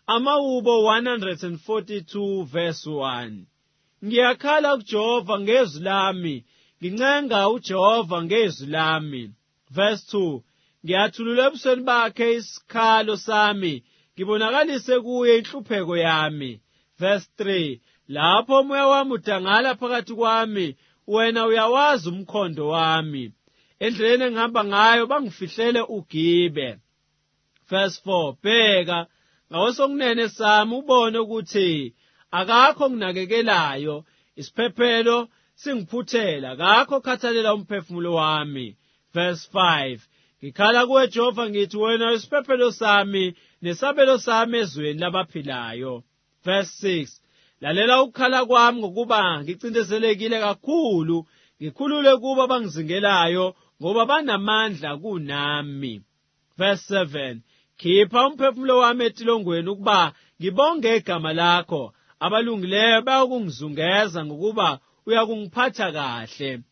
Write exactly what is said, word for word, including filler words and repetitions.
Amawubo one forty-two verse one. Ngiyakhala kuJehova ngezwi lami, ngincenga uJehova ngezwi lami. Verse two. Ngiyathulula ebusweni bakhe isikhalo sami, ngibonakalise kuye inhlupheko yami. Verse three. Lapho umoya wami udangala phakathi kwami, wena uyawazi umkhondo wami. Endleleni engihamba ngayo bangifihlele ugibe. Verse four. Bheka ngawosokunene sami ubone ukuthi akakho nginakekelayo, isiphephelo singiphuthela, akakho khathalela umphefumulo wami. Verse five. Ngikhala kuwe Jehova ngithi wena isiphephelo sami nesabelo sami ezweni labaphilayo. Verse six. Lalela ukukhala kwami ngokuba ngicindezelekile kakhulu, ngikhulule kubo abangizingelayo ngoba banamandla kunami. Verse seven. Khipha umphefumulo wami etilongweni ukuba ngibonge igama lakho, abalungileyo bayakungizungeza ngokuba uyakungiphatha kahle.